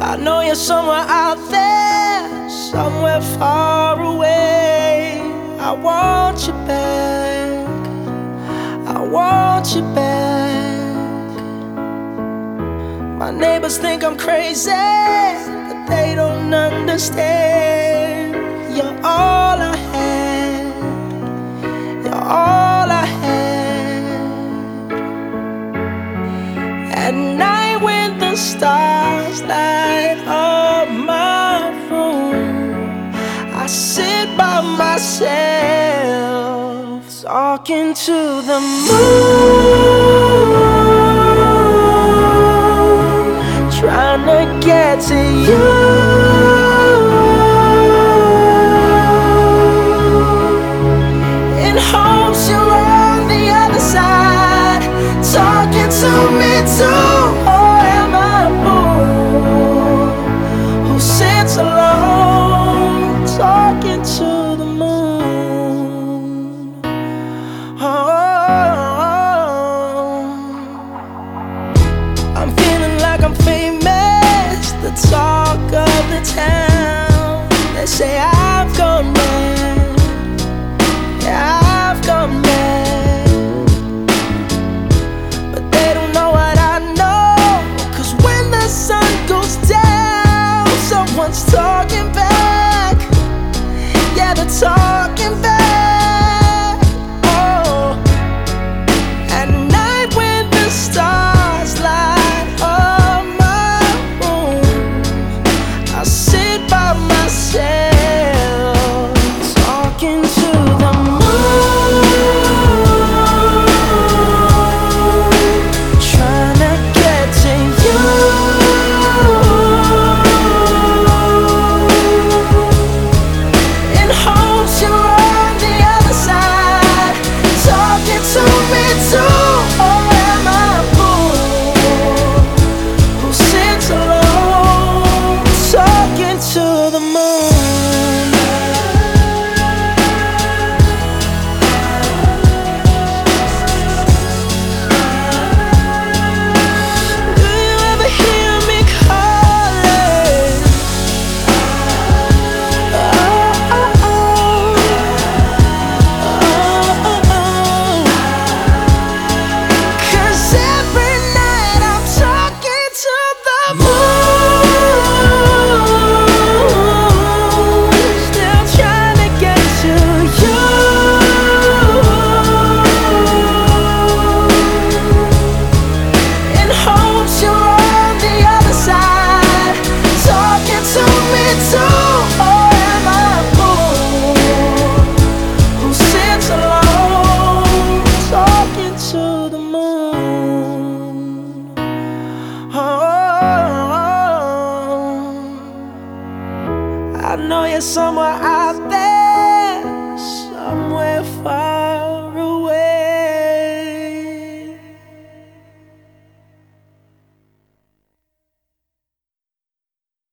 I know you're somewhere out there, somewhere far away. I want you back, I want you back. My neighbors think I'm crazy, but they don't understand. You're all I had, you're all I had. At night when the stars light up my room, I sit by myself talking to the moon, trying to get to you. In hopes you're on the other side, talking to me too. Or am I a fool who sits alone, talking to the moon? Oh, I'm feeling like I'm famous, the talk of the town. They say I've gone mad, yeah, I've gone mad. But they don't know what I know, 'cause when the sun goes down, someone's talking back. Yeah, they're talking back. Oh, at night when the stars light up my room, I sit by myself talking to the moon, trying to get to you. In hopes you're on the other side, talking to me too. Or am I a fool who sits alone, talking to the moon? Do you ever hear me calling? Oh, oh, oh. Oh, oh, oh. 'Cause every night I'm talking to the moon, still trying to get to you. In hopes you're on the other side, talking to me too. Or am I a fool who sits alone, talking to the moon? Oh, I know you're somewhere out there.